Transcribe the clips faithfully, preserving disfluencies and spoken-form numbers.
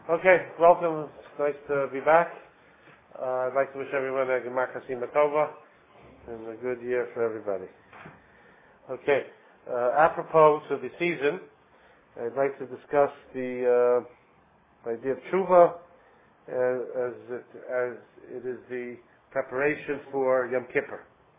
Okay, welcome. It's nice to be back. Uh, I'd like to wish everyone a Gemar Chasim Tova and a good year for everybody. Okay, uh, apropos to the season, I'd like to discuss the uh, idea of tshuva as, as, it, as it is the preparation for Yom Kippur.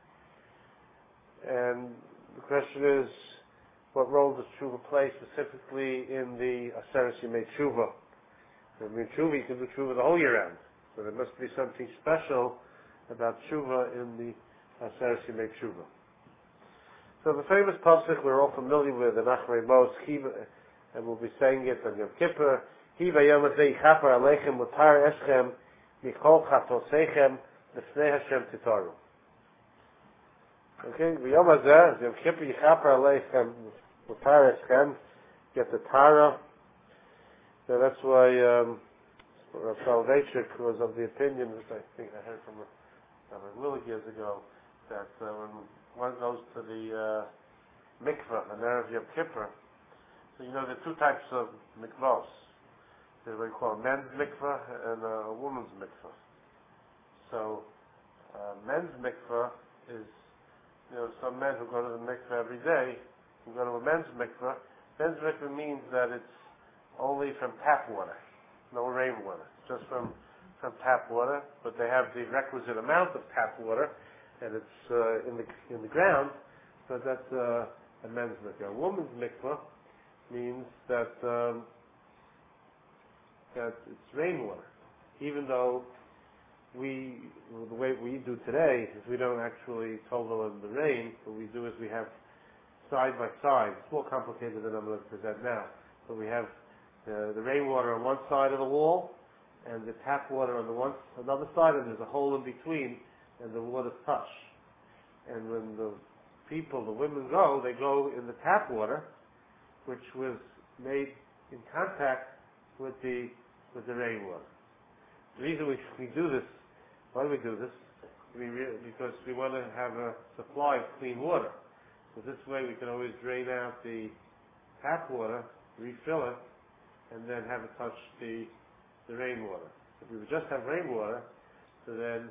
And the question is, what role does tshuva play specifically in the Aseret Yemei Tshuva? I mean, tshuva, you can do tshuva the whole year round. So there must be something special about tshuva in the Aseret Yemei Tshuva. So the famous pasuk we're all familiar with in Achrei Mos, and we'll be saying it on Yom Kippur, Hi v'yom hazeh yichaper aleichem mutar eschem michol chatoseichem lefnei Hashem titaru. Okay, v'yom hazeh, Yom Kippur yichaper aleichem mutar eschem, get the Tara. So that's why um, Rav Soloveitchik was of the opinion, which I think I heard from Rabbi Willig years ago, that uh, when one goes to the uh, mikveh on Erev Yom Kippur, so you know there are two types of mikvahs. There's what we call a men's mikveh and a woman's mikveh. So uh, men's mikveh is, you know, some men who go to the mikveh every day who go to a men's mikveh. Men's mikveh means that it's only from tap water, no rainwater, just from from tap water. But they have the requisite amount of tap water, and it's uh, in the in the ground. So that's uh, a men's mikveh. A woman's mikveh means that um, that it's rainwater, even though we the way we do today is we don't actually tovel in the rain. What we do is we have side by side. It's more complicated than I'm going to present now, but we have Uh, the rainwater on one side of the wall, and the tap water on the one another side, and there's a hole in between, and the waters touch. And when the people, the women go, they go in the tap water, which was made in contact with the with the rainwater. The reason we we do this, why do we do this? We re- because we want to have a supply of clean water. So this way we can always drain out the tap water, refill it, and then have it touch the the rainwater. If we would just have rainwater, so then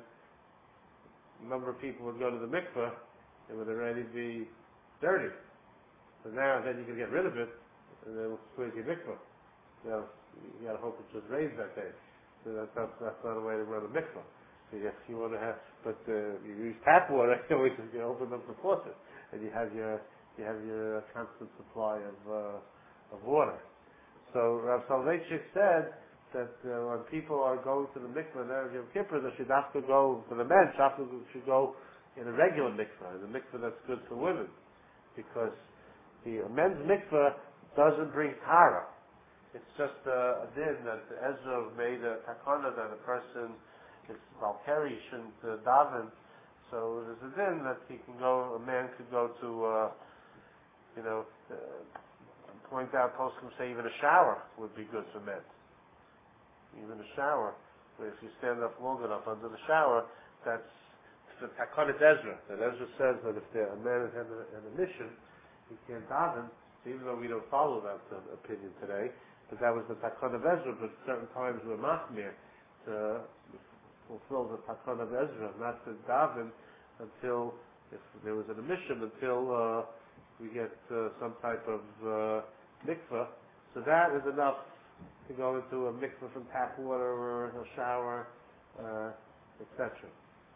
a number of people would go to the mikveh, it would already be dirty. So now then you can get rid of it, and then where's your mikveh? You know, you got to hope it just rains that day. So that's not, that's not a way to run a mikveh. So if you want to have, but uh, you use tap water, you always you open up the faucet, and you have your you have your constant supply of uh, of water. So Rav Soloveitchik said that uh, when people are going to the mikveh in Erev Yom Kippur, they should have to go, for the men, should go in a regular mikveh, in a mikveh that's good for women. Because the men's mikveh doesn't bring tara. It's just uh, a din that Ezra made a takana that a person, it's Valkyrie, shouldn't uh, daven. So there's a din that he can go, a man could go to, uh, you know, uh, point out, poskim say even a shower would be good for men. Even a shower, where if you stand up long enough under the shower, that's the Takanat Ezra. That Ezra says that if a man has an mission, he can't daven. So even though we don't follow that uh, opinion today, but that was the Takanat Ezra. But certain times we're machmir to fulfill the Takanat Ezra, not to daven until if there was an mission until uh, we get uh, some type of uh, mikveh, so that is enough to go into a mikveh from tap water or a shower, uh, et cetera,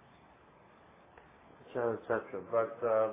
et cetera, et cetera. But um,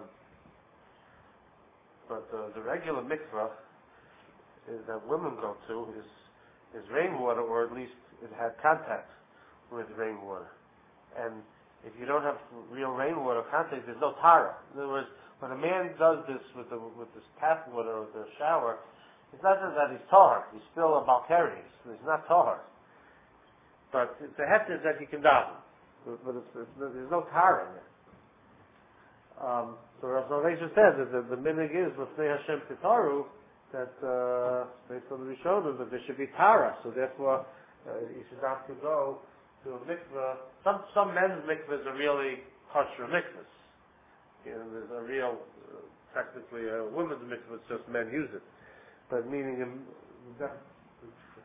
but uh, the regular mikveh is that women go to is is rainwater, or at least it had contact with rainwater. And if you don't have real rainwater contact, there's no tara. In other words, when a man does this with the with this tap water or the shower, it's not just that he's tahar. He's still a balkari. He's not tahar. But it's a heter that he can daven. But it's, it's, there's no tahar in it. Um, so Rav Soloveitchik said that the, the minig is l'fnei Hashem titaru, that uh, based on the Rishonim, that there should be tahara. So therefore, uh, you should have to go to a mikveh. Some some men's mikvehs are really kosher mikvehs. You know, there's a real, uh, technically a women's mikveh, it's just men use it. But meaning, um, that,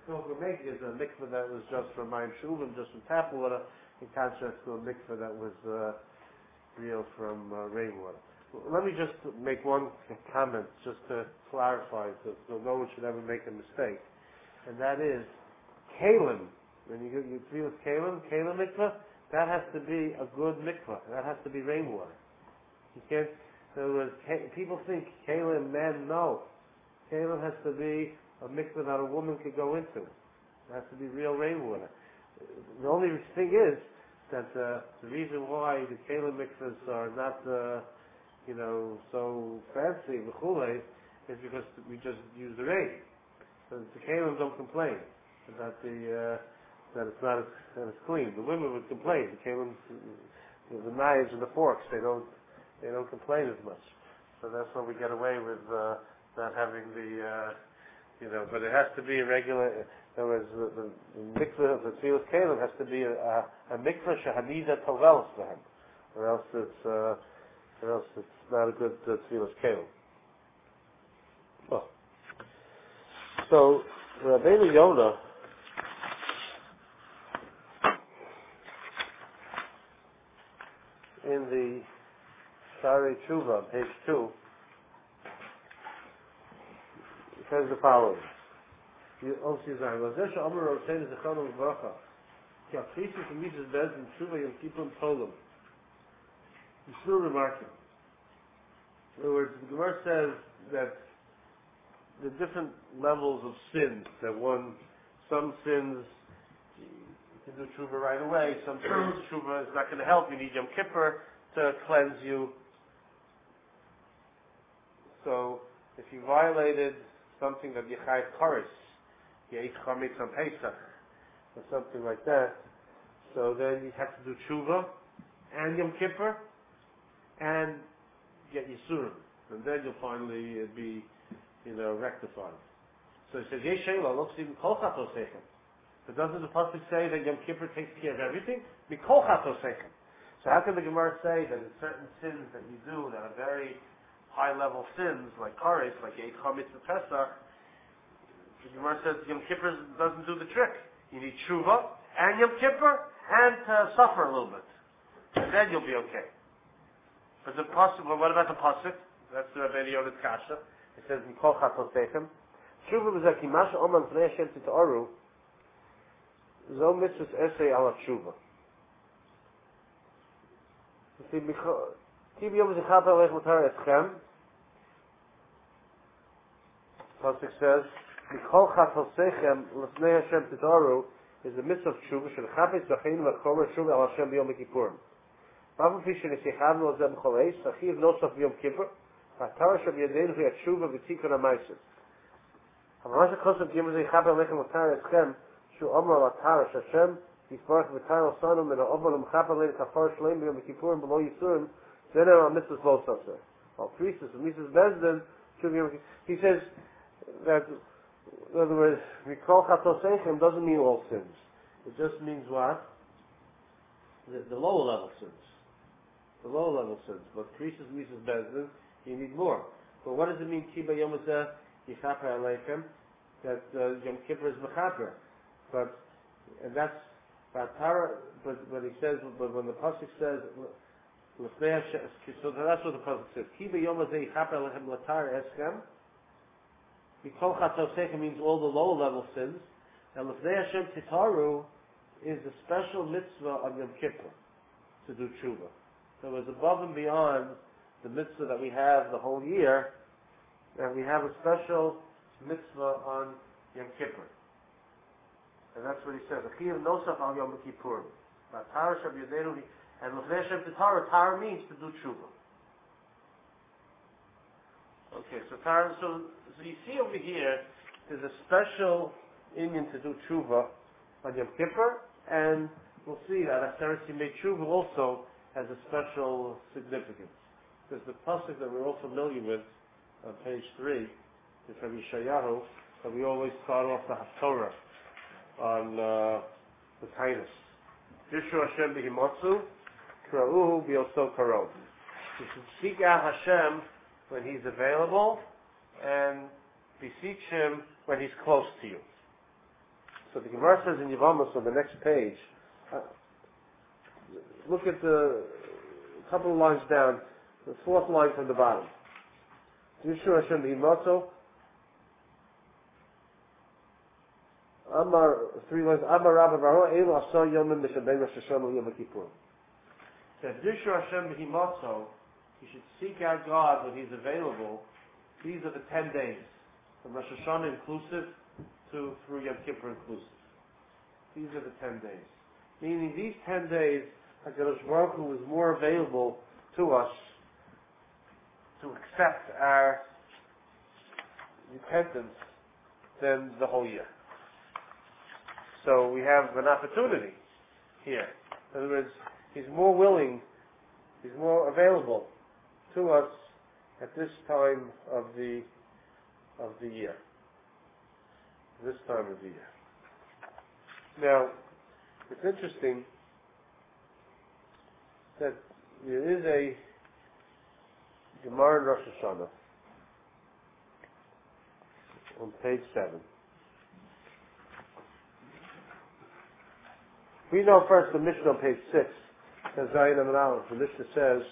pilgrimage is a mikveh that was just from Mayim Shuvim, just from tap water, in contrast to a mikveh that was uh, real from uh, rainwater. Let me just make one comment, just to clarify, so, so no one should ever make a mistake, and that is, kalim, when you you feel with kalim, kalim mikveh, that has to be a good mikveh. That has to be rainwater. You can't. In other words, people think kalim men. No, kalim has to be a mikveh that a woman could go into. It has to be real rainwater. The only thing is that uh, the reason why the kalim mikvahs are not, uh, you know, so fancy v'chulei is because we just use the rain. So the kalim don't complain about the. Uh, that it's not as, that it's clean. The women would complain. The kalim, the knives and the forks, they don't, they don't complain as much. So that's why we get away with uh, not having the, uh, you know. But it has to be a regular. In other words, the, the, the mikveh, the tefillas kalim has to be a, a, a mikveh shehaniza tovelos for him, or else it's, uh, or else it's not a good uh, tefillas kalim. Oh. So Rabbeinu Yonah. In the Shari Tshuva, page two, it says the following. This is still remarking. In other words, the Gemara says that the different levels of sins, that one, some sins, you can do tshuva right away. Sometimes tshuva is not going to help. You need Yom Kippur to cleanse you. So, if you violated something that you chayav kares, you ate chametz on Pesach, or something like that, so then you have to do tshuva and Yom Kippur and get yisurim, and then you'll finally be, you know, rectified. So he says, Yesh Sheila, looks even kol chatosechem. But doesn't the pasuk say that Yom Kippur takes care of everything? Mikol chatosechem. So how can the Gemara say that in certain sins that you do that are very high-level sins, like kares, like you ate chametz for Pesach, the Gemara says Yom Kippur doesn't do the trick. You need tshuva and Yom Kippur and to suffer a little bit, and then you'll be okay. But the pasuk, well, what about the pasuk? That's the Rabbeinu Yonah's kasha. It says Mikol chatosechem. Tshuva is a kimasha oman pnei Hashem titaru. Zo mitzvahs essay ala tshuva. You see, Tibi Yom Zichap Alech Matar Eschem. Pasuk says, Michol Chatosechem L'fnei Hashem Titaru is the mitzvah of tshuva shel chafetz v'cheinu v'chomer tshuva al Hashem b'Yom Kippurim. B'avu pi shenisichavnu al zeh b'chol eis, achiv nosaf b'Yom Kippur, v'atara shel b'yadeinu v'yat tshuva v'tikun ha'maises. Ha'mamash ha'kosav Yom Zichap Alech Matar Eschem Shu Omer L'atara Hashem Yisbarach v'tar Osanu min ha'omer l'mchap alei kafar shleim b'Yom Kippurim b'lo yisurim then there are mitzvahs lo saser. Al priestess and Missus Bezdin he says that, in other words, Mikol Chatosechem doesn't mean all sins. It just means what? The, the lower level sins. The lower level sins. But priestess and Missus Bezdin, you need more. But what does it mean, Kiba Yom Zeh Yichaper Aleichem? That uh, Yom Kippur is Mechaper. But, and that's, but when he says, but when the pasuk says, so that's what the pasuk says. Kiba Yom Zeh Yichaper Aleichem Latar Eschem. Mikol Chatosechem means all the lower level sins, and L'fnei Hashem Titaru is a special mitzvah on Yom Kippur to do tshuva. So it's above and beyond the mitzvah that we have the whole year, and we have a special mitzvah on Yom Kippur. And that's what he says. Achiv nosaf al Yom Kippurim. And L'fnei Hashem Titaru, Tara means to do tshuva. Okay, so Tara, so So you see over here, there's a special Indian to do tshuva on Yom Kippur, and we'll see that Aseret Yimei Tshuva also has a special significance. There's the pasuk that we're all familiar with on page three, it's from Yeshayahu, that we always start off the Haftorah on uh, the Tainus. Yishu Hashem b'himotzu, kra'uhu b'yoso karov. You should seek out Hashem when He's available, and beseech Him when He's close to you. So the Gemara says in Yevamos on the next page, uh, look at the a couple of lines down, the fourth line from the bottom. Yeshua Hashem Himoto. Amar, three lines. Amar Rabba Baro Elu Asar Yomim Mishabei Rosh Hashanah Yom Kippur. Said Yeshua Hashem Himoto. You should seek out God when He's available. These are the ten days, from Rosh Hashanah inclusive to through Yom Kippur inclusive. These are the ten days. Meaning these ten days, HaKadosh Baruch Hu is more available to us to accept our repentance than the whole year. So we have an opportunity here. In other words, He's more willing, He's more available to us at this time of the of the year. This time of the year. Now, it's interesting that there is a Gemara in Rosh Hashanah on page seven. We know first the Mishnah on page six, says Zayin and Aleph. The Mishnah says,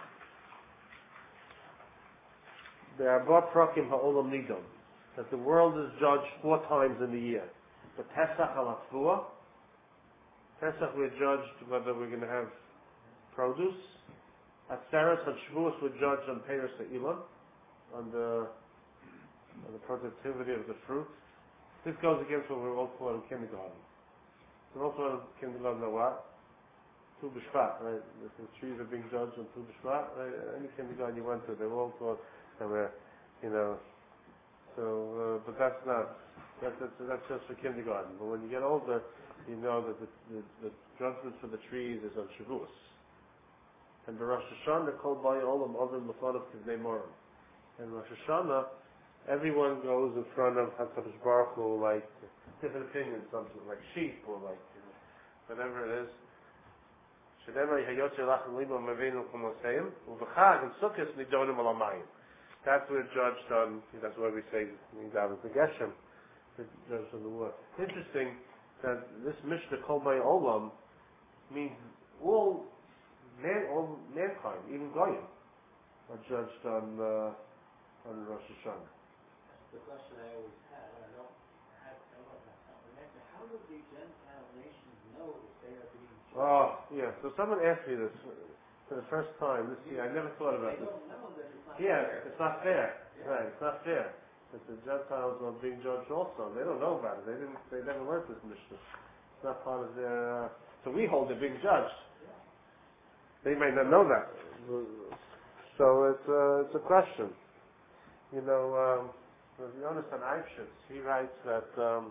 "There are bar prakim ha'olam nidon," that the world is judged four times in the year. The Pesach al Hafua, Pesach we're judged whether we're going to have produce. Atzeres and Shavuos we're judged on Peiros Ha'ilon, on the on the productivity of the fruit. This goes against what we're all taught in kindergarten. We're all taught in kindergarten what? Tu B'Shvat, right? The trees are being judged on Tu B'Shvat, right? Any kindergarten you went to, they were all taught that we're, you know, so, uh, but that's not, that's, that's, that's just for kindergarten. But when you get older, you know that the, the, the judgment for the trees is on Shavuos. And the Rosh Hashanah called by Olam Avim L'Fanav Kivnei Morim. And Rosh Hashanah, everyone goes in front of HaKadosh Baruch Hu like different opinions, something like sheep or like you know, whatever it is. Shedema Yehayotze Lachem Libo Mavenu Kumoseim Uvachag and Sukkot Nidonim Alamayim. That's what it's judged on. That's why we say that was the Geshem, judged on the word. Interesting that this Mishnah called by Olam means all man, all mankind, even Goyim, are judged on uh, on Rosh Hashanah. The question I always had, I don't have, I don't know if that's something connected. How do the Gentile nations know if they are being judged? Oh, yeah. So someone asked me this for the first time this year. I never thought about They this. don't know that it's not Yeah, fair. it's not fair. Yeah. Right, it's not fair. That the Gentiles are being judged also. They don't know about it. They didn't. They never learned this Mishnah. It's not part of their. Uh, so we hold they're being judged. They may not know that. So it's uh, it's a question. You know. Um, Jonathan Eibschitz, he writes that um,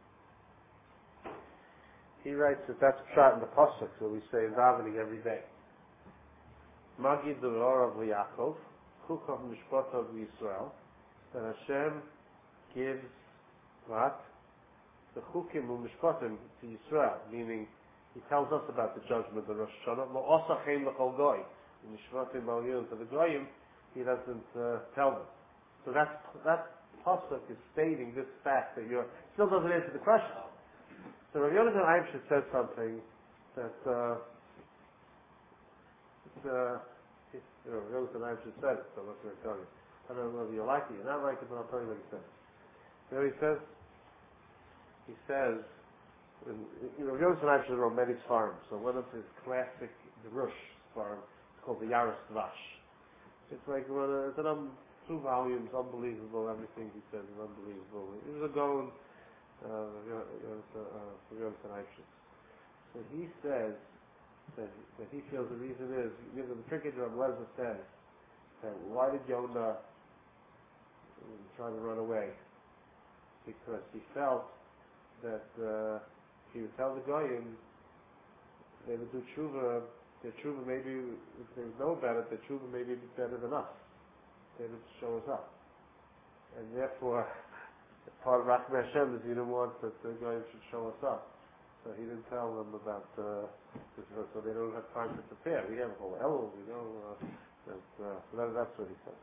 he writes that that's a shot in the pasuk that we say in davening every day. Magid D'Or of Yaakov, Chukov Mishpotov Yisrael, that Hashem gives what the Chukim u'Mishpotim to Yisrael, meaning He tells us about the judgment of Rosh Hashanah. Lo Osachem L'Chol Goy, Mishpotim Al-Yun to the Goyim, He doesn't uh, tell them. So that's that. Pasuk is stating this fact that you're still doesn't answer the question. So Rav Yonatan Eibschitz says something that uh, it's, uh, it's, you know, Rav Yonatan Eibschitz said it, so I'm not going to tell you. I don't know whether you like it or not like it, but I'll tell you what he says. You know what he says? He says, and, you know, Rav Yonatan Eibschitz wrote many farms. So one of his classic, the Rush farm, is called the Yaris Dvash. It's like one of, it's an um, two volumes, unbelievable. Everything he says is unbelievable. He was a going, uh, Yonatan Eibschitz. So he says that, that he feels the reason is, you know, the Trickage of Lezer says that why did Yonah try to run away? Because he felt that uh, he would tell the Goyim they would do tshuva. Their tshuva maybe, if they would know about it, their tshuva may be better than us. They would show us up. And therefore, part of Rachmei Hashem is he didn't want that the Goyim should show us up. So he didn't tell them about uh, this, so they don't have time to prepare. We have a whole Elul, you know. Uh, that, uh, so that, that's what he said.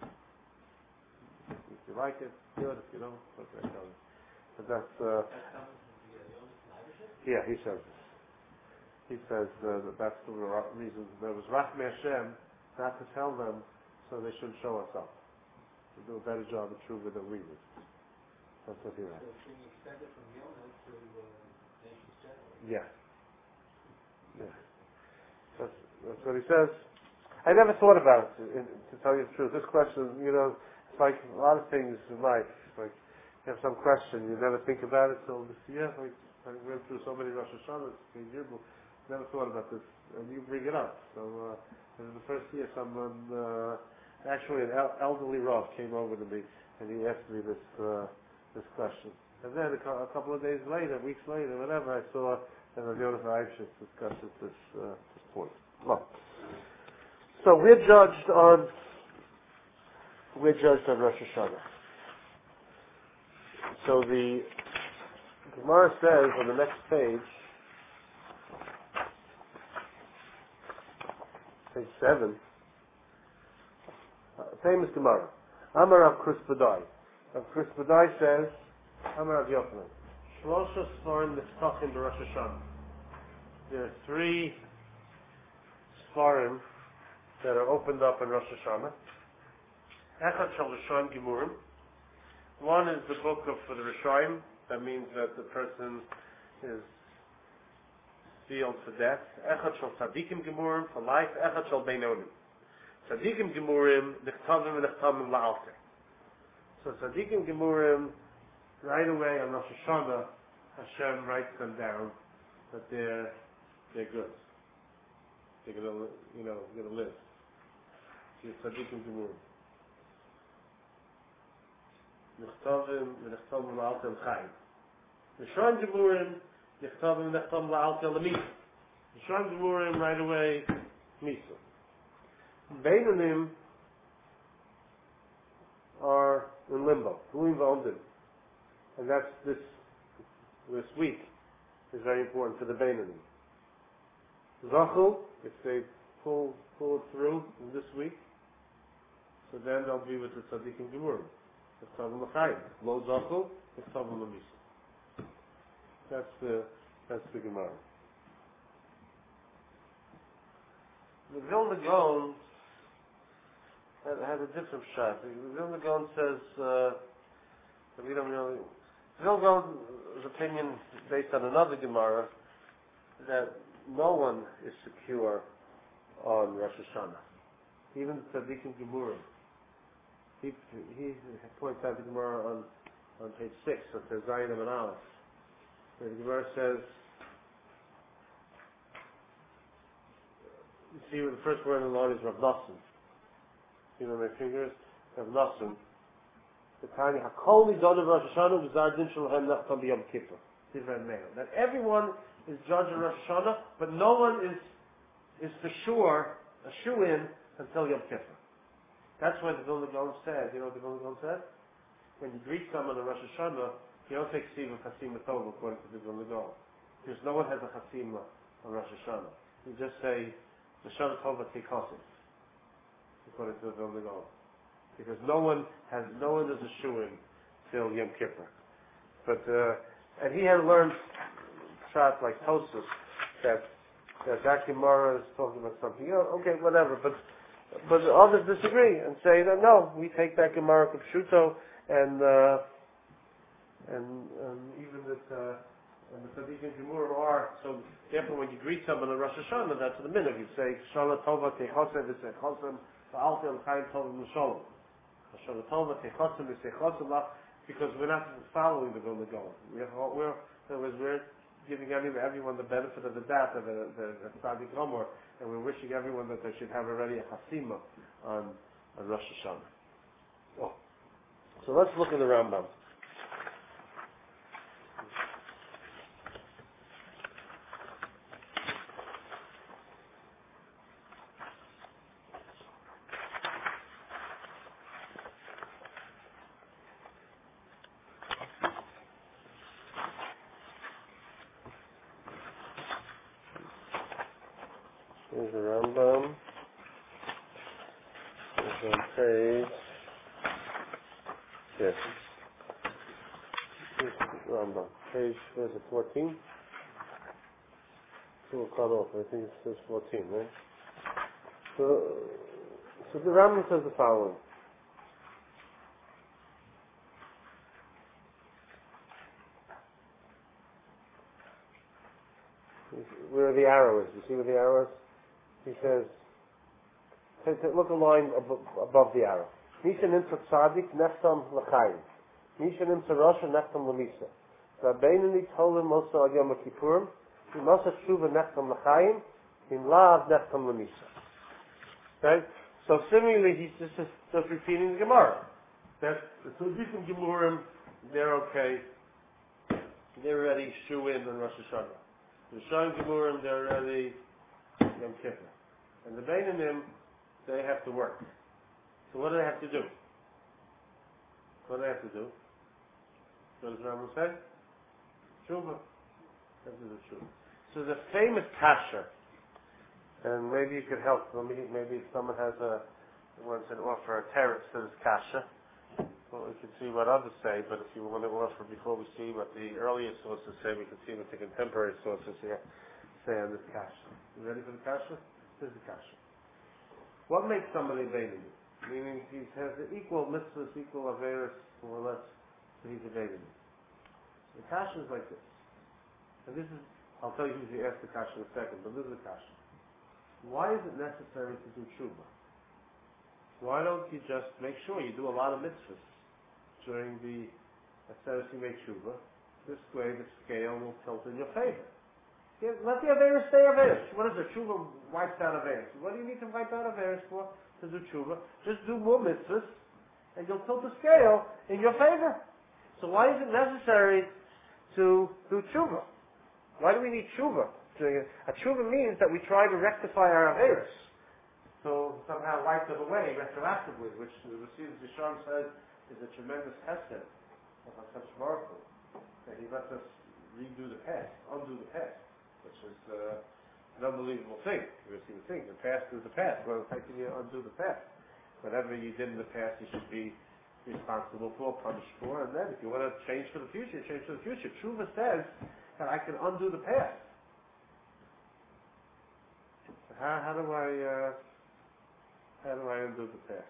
If you like it, good. If you don't, what can I tell you? But that's, uh, Yeah, he says this. He says uh, that that's the ra- reason. There was Rachmei Hashem not to tell them, so they should show us up. To do a better job of Tshuva than we would. That's what he So writes. it's being extended from Yom to uh, nations generally. Yeah. Yeah. That's, that's what he says. I never thought about it, in, to tell you the truth. This question, you know, it's like a lot of things in life. It's like you have some question, you never think about it till this year. Like, I went through so many Rosh Hashanahs, never thought about this, and you bring it up. So, uh, this is the first year someone, uh, actually an el- elderly Rav came over to me, and he asked me this, uh, this question. And then a, co- a couple of days later, weeks later, whatever, I saw that the Yonah Eibshitz discusses this, uh, this point. Well, so we're judged on, we're judged on Rosh Hashanah. So the Gemara says on the next page, page seven, uh, famous Gemara. Amar Rav Chris Badai. Rav Chris Badai says, Amar Rav Yochanan, Shlosha Sfarim Niftachim b'Rosh Hashanah. There are three Sfarim that are opened up in Rosh Hashanah. Echad Shal Rishonim Gemurim. One is the book of for the Rishonim. That means that the person is sealed for death. Echad Shal Tzadikim Gemurim for life. Echad Shal Beinonim. Tzadikim Gemurim Nichtavim Nichtavim La'alter. So Tzadikim Gemurim, right away on Rosh Hashanah, Hashem writes them down that they're they're good. They're gonna, you know, gonna live. Tzadikim Gemurim. Nichtavim v'nichtavim la'alter l'chaim. Rishonim Gemurim nichtavim v'nichtavim la'alter l'misa. Rishonim Gemurim right away misa. Beinonim are in limbo, Tluim v'omdim, and that's this this week is very important for the Beinonim. Zachul, if they pull pull it through in this week, so then they'll be with the Tzadikim Gemurim. Nichtavim l'chaim. Lo zachul, nichtavim l'misa. That's the that's the Gemara. The Vilna Gaon has, has a different shot. The Vilna Gaon says uh, that we don't really. The Vilna Gaon's opinion is based on another Gemara that no one is secure on Rosh Hashanah, even Tzadikim Gemurim. He he points out the Gemara on on page six of the Zayin and Aleph, where the Gemara says. You see, the first word in the line is Rav Nassim. See on my fingers? Rav Nassim. The Tanya Hakol Nidon of Rosh Hashanah V'Zar Din Shalhem Nachtam B'Yom Kippur. Divrei Meir. That everyone is judged on Rosh Hashanah, but no one is is for sure a shoo-in until Yom Kippur. That's why the Vilna Gaon says. You know what the Vilna Gaon says? When you greet someone on Rosh Hashanah, you don't take Siva Chasima Tov according to the Vilna Gaon, because no one has a Chasima on Rosh Hashanah. You just say L'Shana Tova Tikosim, according to the Vilna Gaon, because no one has, no one is a shoo-in till Yom Kippur. But uh, and he had learned shots like Tosfos that that that Gemara is talking about something. You know, okay, whatever. But but others disagree and say that no, we take that Gemara Kipshuto and uh, and and even that. Uh, And the Tzadikim Gemurim are, so therefore when you greet someone on Rosh Hashanah, that's the minhag. You say, Shana Tova Techosem V'Sechosem V'Alti L'Chaim Tovim L'Sholom. Shana Tova Techosem V'Sechosem because we're not following the Vilna Gaon. We're, we're, in other words, we're giving every, everyone the benefit of the doubt of the, the, the Tzadik Gomor, and we're wishing everyone that they should have already a Chasima on, on Rosh Hashanah. Oh. So let's look at the Rambam. Here's the Rambam. It's on page. Yes. Here's the Rambam. Page, where's it, fourteen? We'll cut off. I think it says fourteen, right? So, so the Rambam says the following. Where the arrow is. You see where the arrow is? He says, take, take, look a line above, above the arrow. Misha nimtza tzadik neftam l'chayim. Misha nimtza rosha neftam l'misa. Rabbeinu tolim mosa al yom kippurim. He mosa tshuva neftam l'chayim. In lav neftam l'misa. Okay? So similarly, he's just, just, just repeating the Gemara. That the two different Gemurim, they're okay. They're already shu in on Rosh Hashanah. The Shon Gemurim, they're already Yom Kippur. And the Beinanim, they have to work. So what do they have to do? What do they have to do? What does Rambam say? Tshuva. They have to do tshuva. So the famous kasha, and maybe you could help. Maybe, maybe someone has a wants to offer a teretz to this kasha. Well, we can see what others say, but if you want to offer before we see what the earlier sources say, we can see what the contemporary sources here say on this kasha. You ready for the kasha? This is the kasha. What makes somebody a Beinoni? Meaning he has the equal mitzvahs, equal averis, more or less, so he's a Beinoni. The kasha is like this. And this is, I'll tell you who's the asked the kasha in a second, but this is the kasha. Why is it necessary to do tshuva? Why don't you just make sure you do a lot of mitzvahs during the Aseret Yimei Tshuva? This way the scale will tilt in your favor. Yeah, let the Averis stay Averis. What is it? Tshuva wipes out Averis. What do you need to wipe out Averis for? To do Tshuva? Just do more mitzvahs and you'll tilt the scale in your favor. So why is it necessary to do Tshuva? Why do we need Tshuva? A Tshuva means that we try to rectify our Averis. So somehow wipe them away retroactively, which the Rashi Zishon says is a tremendous hesed of HaKadosh Baruch Hu. That he lets us redo the past, undo the past, which is uh, an unbelievable thing. You see the thing, the past is the past. Well, how can you undo the past? Whatever you did in the past, you should be responsible for, punished for, and then if you want to change for the future, change for the future. Tshuva says that I can undo the past. So how, how do I... Uh, How do I undo the past?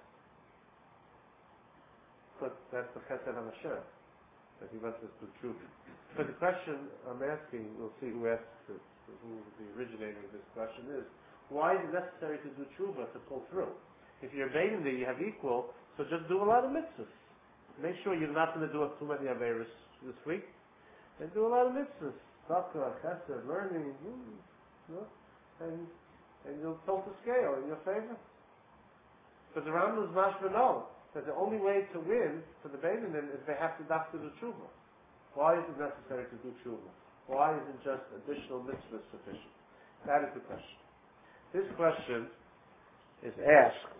But that's the chesed of Hashem, that he wants us to truth. But the question I'm asking, we'll see who asks it, who the originator of this question is, why is it necessary to do tshuva to pull through? If you're Beinoni, you have equal, so just do a lot of mitzvahs. Make sure you're not going to do too many averis this week, and do a lot of mitzvahs. Tzedakah, chesed, learning, you know, and, and you'll tilt the scale in your favor. But the Rambam is mashma no, that the only way to win for the Beinanim is they have to doctor the tshuva. Why is it necessary to do tshuva? Why isn't just additional mitzvahs sufficient? That is the question. This question is asked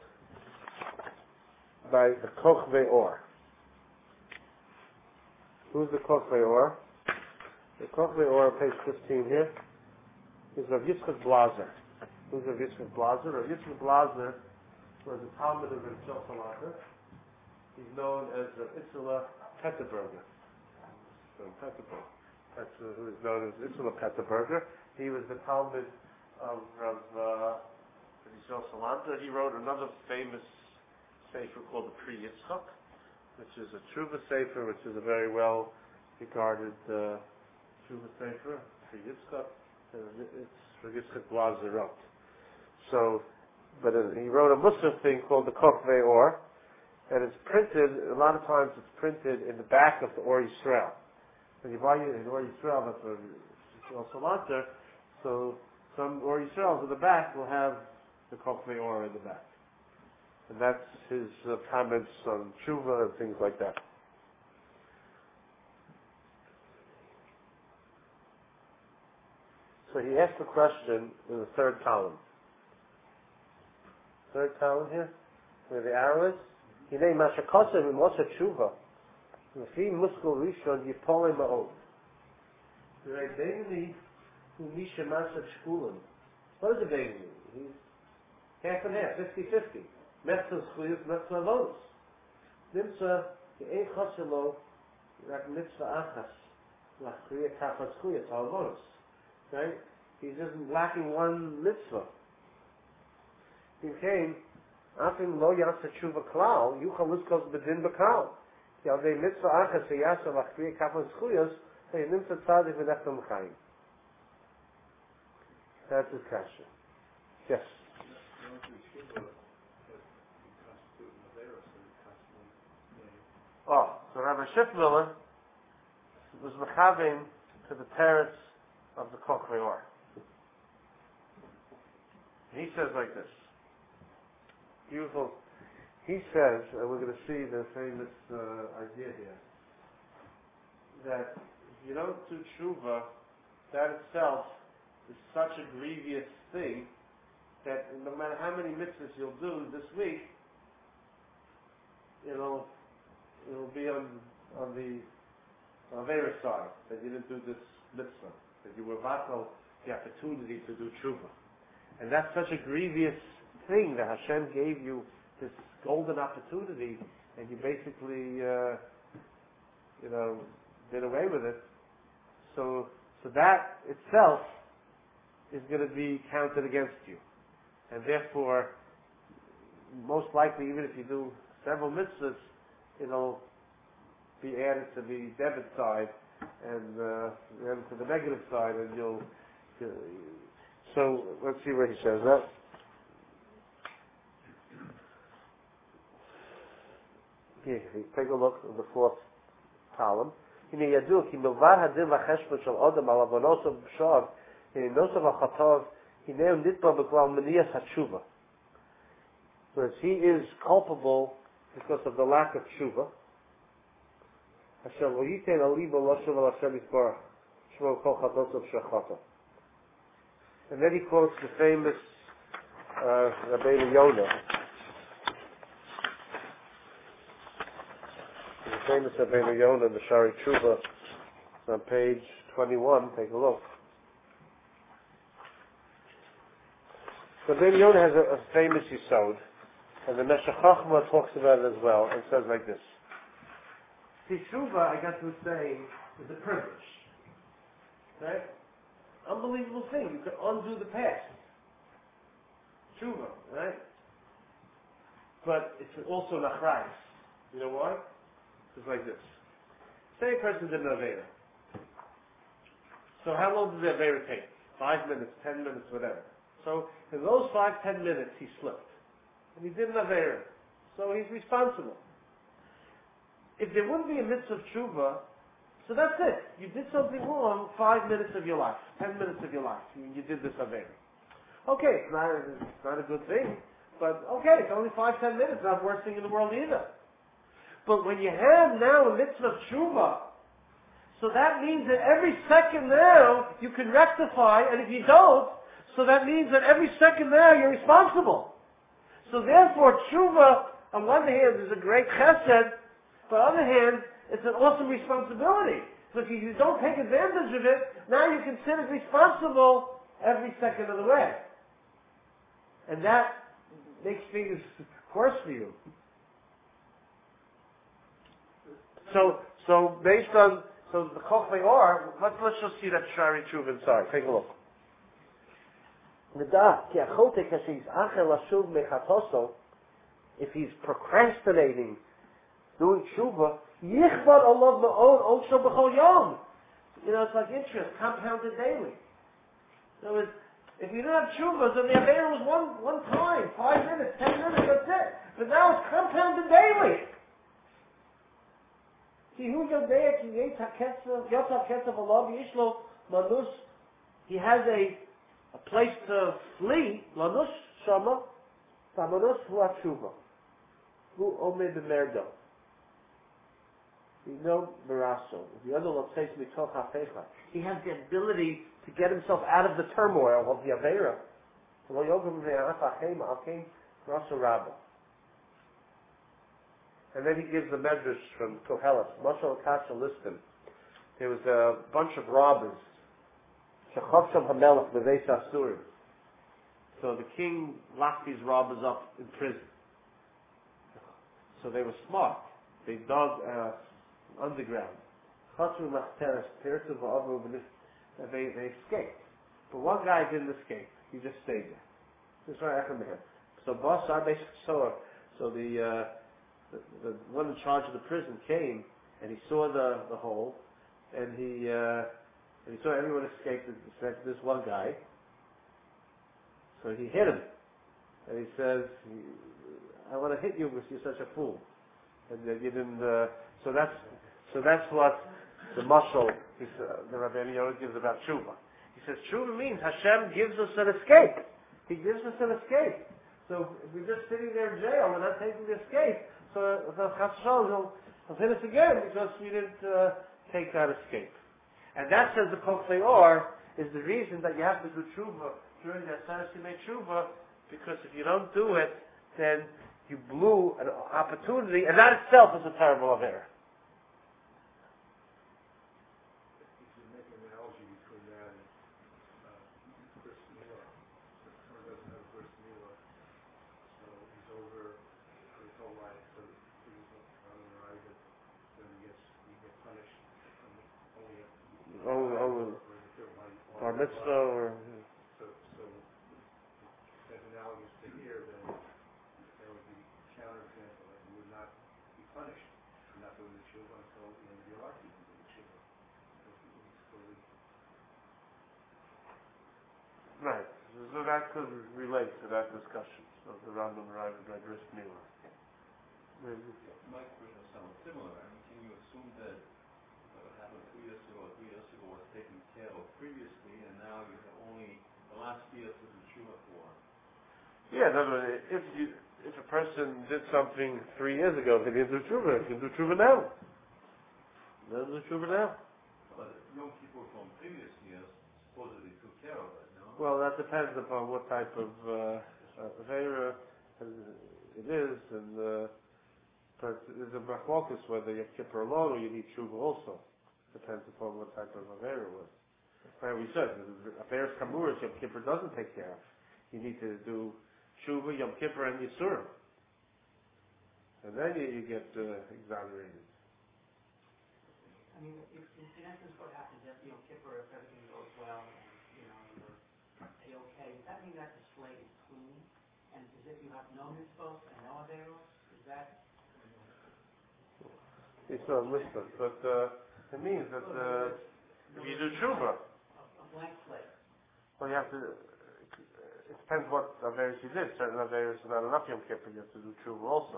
by the Koch Ve'or. Who's the Koch Ve'or? The Koch Ve'or, page fifteen here, is Rav Yitzchak Blazer. Who's Rav Yitzchak Blazer? Rav Yitzchak Blazer was a Talmud of Rav Shulchan. He's known as Rav Itzela Petterberger. From Petterberg. That's uh, who is known as Itzela Petterberger. He was the Talmud of Rav uh, Shulchan. He wrote another famous sefer called the Pri Yitzchak, which is a Tshuva sefer, which is a very well regarded uh, Tshuva sefer. Pri Yitzchak. Uh, it's Rav Yitzchak Blazer wrote. So. But uh, he wrote a Musaf thing called the Koch Ve'or, and it's printed, a lot of times it's printed in the back of the Or Yisrael. When you buy it in Or Yisrael, that's a Salanter, so some Or Yisraels in the back will have the Koch Ve'or in the back. And that's his uh, comments on Tshuva and things like that. So he asked the question in the third column. Third column here, where the arrow is. Hinei mashakasev imosa tshuva. Lefi muskul rishon yipolei ma'od. Right, Beinoni who misha masa shkulim. What is a Beinoni? He's half and half, fifty-fifty. Metzah schuyas, metzah avos. Nimsa ye'ei chaselo rak mitzvah achas. Lachriya kafas schuyas avos. Right? He's just lacking one mitzvah. He came, afin lo yasa tshuva klal, yuchal liskos bedin bekal. Yaldei mitzvah achas yasa lachriya kaplan schuyos, nimtza tzadik v'nechtam chayim. That's his kasha. Yes. Oh, so Rabbi Schiffmiller was mechavim to the teretz of the Koch Ve'or. He says like this. Beautiful. He says, and we're going to see the famous uh, idea here, that if you don't do tshuva, that itself is such a grievous thing that no matter how many mitzvahs you'll do this week, it'll it'll be on on the Avera side that you didn't do this mitzvah, that you were vatal the opportunity to do tshuva. And that's such a grievous thing that Hashem gave you this golden opportunity, and you basically, uh, you know, did away with it. So, so that itself is going to be counted against you, and therefore, most likely, even if you do several mitzvahs, it'll be added to the debit side and uh, then to the negative side, and you'll. Uh, so let's see where he says that. Here, take a look at the fourth column. הנה ידוע כי מלבד הדין והחשבון של אדם על עוונותיו בשער, הנה נוסף החטאיו, הנה הוא נתבע בכלל מניעת התשובה. Whereas he is culpable because of the lack of tshuva. אשר לא ייתן על ליבו לא שוב על השם יתברך, שמו כל חטאיו שחטא. And then he quotes the famous uh, Rabbeinu Yonah. The famous Rabbeinu Yonah, the Shari Tshuva, on page twenty-one. Take a look. Rabbeinu Yonah has a, a famous Yisod, and the Meshech Chochmah talks about it as well, and says like this. See, Tshuva, I got to say, is a privilege. Right? Unbelievable thing. You can undo the past. Tshuva, right? But it's also nachrais. You know why? It's like this. Say a person did an Avera. So how long does the Avera take? Five minutes, ten minutes, whatever. So in those five, ten minutes, he slipped. And he did an Avera. So he's responsible. If there wouldn't be a mitzvah of tshuva, so that's it. You did something wrong five minutes of your life, ten minutes of your life. You, you did this Avera. Okay, it's not, it's not a good thing, but okay, it's only five, ten minutes, not the worst thing in the world either. But when you have now a mitzvah of tshuva, so that means that every second now you can rectify, and if you don't, so that means that every second now you're responsible. So therefore tshuva, on one hand, is a great chesed, but on the other hand, it's an awesome responsibility. So if you don't take advantage of it, now you're considered responsible every second of the way. And that makes things worse for you. So, so based on, so the Koch Ve'or, let's, let's just see that Shari Tshuva inside. Take a look. If he's procrastinating doing tshuva, yichvad olav ma'od osho b'chol yom. You know, it's like interest, compounded daily. So it's, if you don't have tshuva, then the Avera was one, one time, five minutes, ten minutes, that's it. But now it's compounded daily. He has a, a place to flee. Lanus shama, tamanus hu atshuva, hu omed b'merdo. You know meraso. The other one says mitoch hafecha. He has the ability to get himself out of the turmoil of the Avera. Lo yogam ve'arach ha'chema alkein raso rabba. And then he gives the medrash from Kohelet. Mashal Kasha listed. There was a bunch of robbers. Shechavsham hamelech b'veis asurim. So the king locked these robbers up in prison. So they were smart. They dug uh, underground. They they escaped. But one guy didn't escape. He just stayed there. This is right after him. So boss, I basically saw. So the, uh, the the one in charge of the prison came and he saw the the hole, and he uh, and he saw everyone escape except this one guy. So he hit him, and he says, "I want to hit you because you're such a fool." And uh, you didn't. Uh, so that's so that's what the muscle uh, the Rabbi Yoda gives about tshuva. He says tshuva means Hashem gives us an escape. He gives us an escape. So if we're just sitting there in jail, we're not taking the escape. So the Chas Shalom will he'll hit us again because we didn't uh, take that escape. And that, says the Kofei Or, is the reason that you have to do tshuva during the Asaras Yimei Tshuva, because if you don't do it, then you blew an opportunity, and that itself is a terrible affair. You can make an analogy between that and uh, Bris Milah. Someone doesn't have a Bris Milah, so he's over for his whole life, so he's on the right, but then he gets he gets punished only at Oh, oh, bar mitzvah or... So, so as analogous to here, then there would be counterexample that you would not be punished for not doing the tshuva until the end of your life you can do the tshuva. Right. So that could relate to that discussion of the Rambam arrived at Bris Milah. My question is somewhat similar. I mean, can you assume that what happened two years ago or three years ago was taken care of previously, and now you have only the last year to do tshuva for? Yeah, in other words, if you if a person did something three years ago, they didn't do tshuva. They can do tshuva now. They don't do tshuva now. But young people from previous years supposedly took care of it, no? Well, that depends upon what type of uh, avera it is, and uh, but there's a machlokus whether you have kippur alone or you need tshuva also. Depends upon what type of avera it was. Right, we said averas kamuras Yom Kippur doesn't take care of. You need to do tshuva, Yom Kippur, and Yisurim, and then you, you get uh, exonerated. I mean, if, in essence, what happens after Yom Kippur, if everything goes well, and, you know, you're A-okay, does that mean that the slate is clean? And it's as if you have no mitzvot and no averos? Is that... It's not listed, but uh, it means that uh, if you do tshuva, A, a blank slate. well, you have to. It depends what averas you did. Certain averas are not enough Yom Kippur. You have to do tshuva also.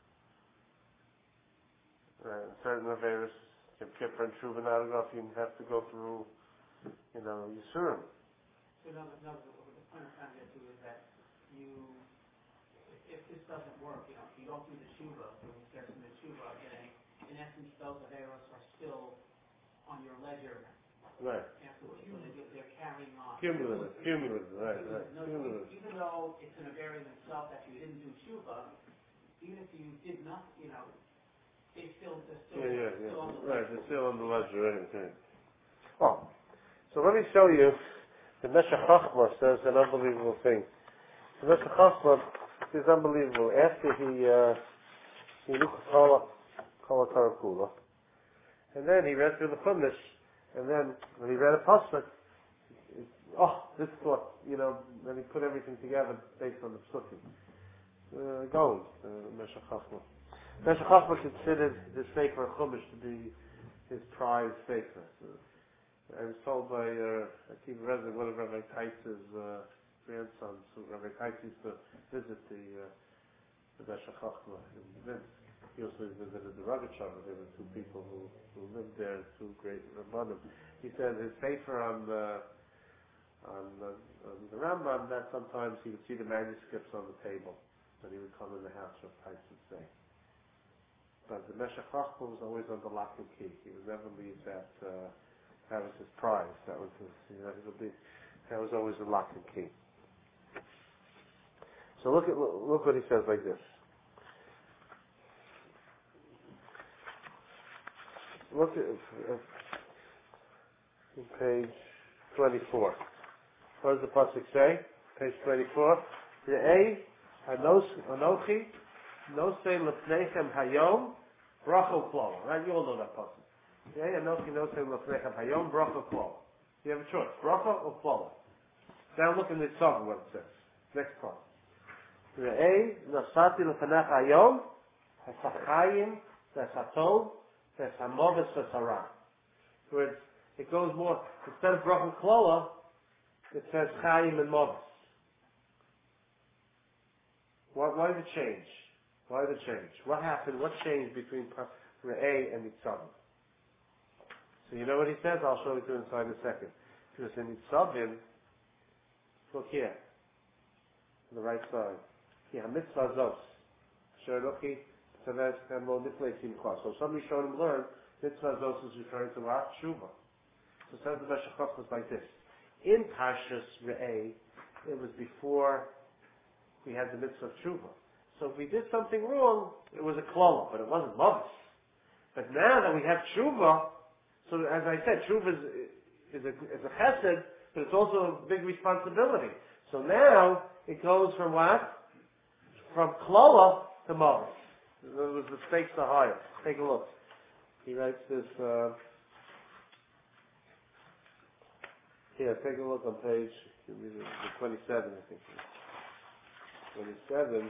Uh, certain averas Yom Kippur and tshuva not enough. You have to go through, you know, Yisurim. So no, no, the point I'm trying to get to is that you, if, if this doesn't work, you know, if you don't do the tshuva, so when you start doing the tshuva, then in essence, those averos are still on your ledger Right. afterwards, so they're, they're carrying on. Cumulative. Cumulative. Right. Right. No, Cumulative. even though it's an avera in itself that you didn't do tshuva, even if you did nothing, you know, they still, they're still, Yeah. Yeah. still on the Yeah. Right. ledger. They're still on the ledger. Right. Right. Oh, so let me show you. The Meshech Chochmah says an unbelievable thing. The Meshech Chochmah is unbelievable. After he uh, he looked at Kala Kala Tarakula, and then he read through the Chumash, and then when he read a pasuk, oh, this thought, you know, then he put everything together based on the psukim. Uh, gold, uh, Meshech Chochmah. Meshech Chochmah considered the Sefer Chumash to be his prized Sefer. So, I was told by uh, Akiva Rezek, one of Rabbi Kaitz's uh, grandsons, who Rabbi Kaitz used to visit the uh, the Meshech Chochmah in Minsk. He also visited the Rogatchover. There were two people who, who lived there, two great Rabbanim. He said his paper on the on the, on the Rambam, that sometimes he would see the manuscripts on the table, and he would come in the house, Rabbi Kaitz would say. But the Meshech Chochmah was always on the lock and key. He would never leave that. Uh, That was his prize. That was his, you know, it'll be, that was always the lock and key. So look at look what he says like this. Look at uh, page twenty-four. What does the pasuk say? Page twenty-four. Re'ei anochi nosei lefneichem hayom brachol klal. Right, you all know that pasuk. Yeah, Anochi Nosei Lefnechem Hayom Bracha Klal. You have a choice, Bracha or Klal. Now look in the Tzav what it says. Next part. Re'ei nasati lefanech hayom hasachayim v'esatov v'esamovis v'sarah. Where it goes more, instead of Brach and Klola, it says Chayim and Movis. Why, why did it change? Why did it change? What happened? What changed between Re'ei and Nitzavim? So you know what he says? I'll show you to inside in a second. Because in Nitzavim, look here, on the right side. Here, mitzvah zos. Sherochi, Taves, Kamo, Nitzvah, Simcha. So somebody showed him learn, mitzvah zos is referring to what? Shuvah. So it says the Meshech Chochmah like this. In Parshas Re'ei, it was before we had the mitzvah of Shuvah. So if we did something wrong, it was a klala, but it wasn't Movis. But now that we have Shuvah, so as I said, Shuvah is, is, a, is a chesed, but it's also a big responsibility. So now, it goes from what? From klala to Movis. In other words, the stakes are higher. Take a look. He writes this, uh, here, take a look on page twenty-seven, I think. twenty-seven.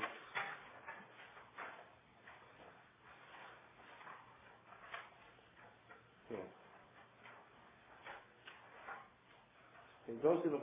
Yeah. It goes to the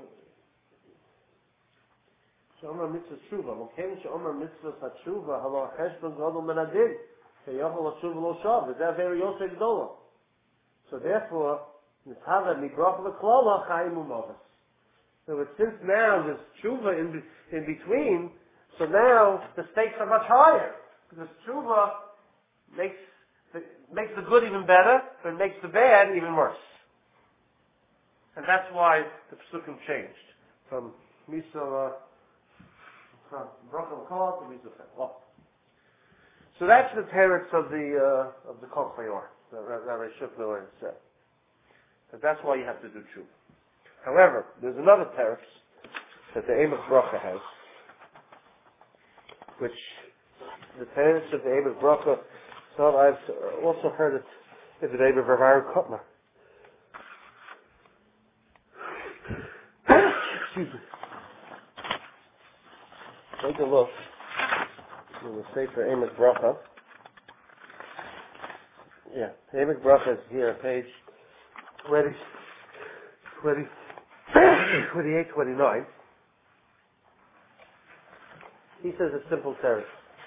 Shomer mitzvah tshuva. Mokem sheomer mitzvah tshuva halo cheshbon gadol min adin. Sheyochel tshuva lo shav. Is that very yosef gdola? So therefore, nishava migrach leklala chayim u'movis. So it's, since now there's tshuva in, in between, so now the stakes are much higher. Because tshuva makes the, makes the good even better, but makes the bad even worse. And that's why the psukim changed from Misa, uh, from Bracha L'Kol to Misa Fen. So that's the teretz of the uh, of the Kol Chayor that Rabbi Shukla said. But that's why you have to do tshuva. However, there's another teretz that the Eimach Bracha has, which the teretz of the Eimach Bracha. So I've also heard it in the name of Rav Aaron Kotler. Excuse me. Take a look in the Sefer Eimach Bracha. Yeah, Eimach Bracha is here, page twenty, twenty, twenty-eight, twenty-nine. He says a simple teretz.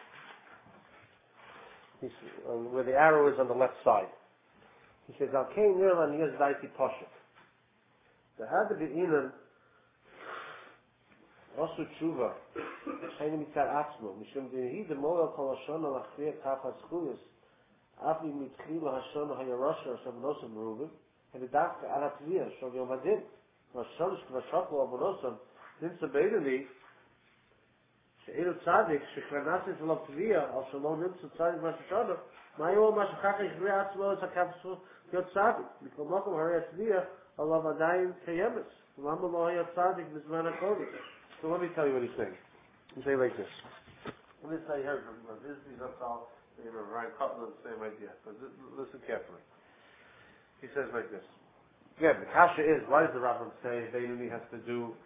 He's, um, where the arrow is on the left side. He says, Al kein nir lan yez daiti poshut. The had to be inan Osu tshuva, Shayne mitzad atzmo, mishum dehi demoel kol hashona lachriya kaf haschuyas, afi mitchila hashona hayarosha shabonosam rubim, and the dafka ala tviyah shol yom hadin, vasholish kvashaklo abonosam, din sabedani, she'elu tzadik, shekhranasis alav tviyah, al shalom nimtzu tzadik vashashona, mayo mashachach yichriya atzmo es hakavsu yot tzadik, mikol mokom harei tviyah, alav adayin kayemes, lama lo hayot tzadik bizman hakodesh. So let me tell you what he's saying. He's saying like this. And this I heard from this is all Ryan Kotler, the same idea. But listen carefully. He says like this. Again, the kasha is, why does the Rambam say Beinoni has to do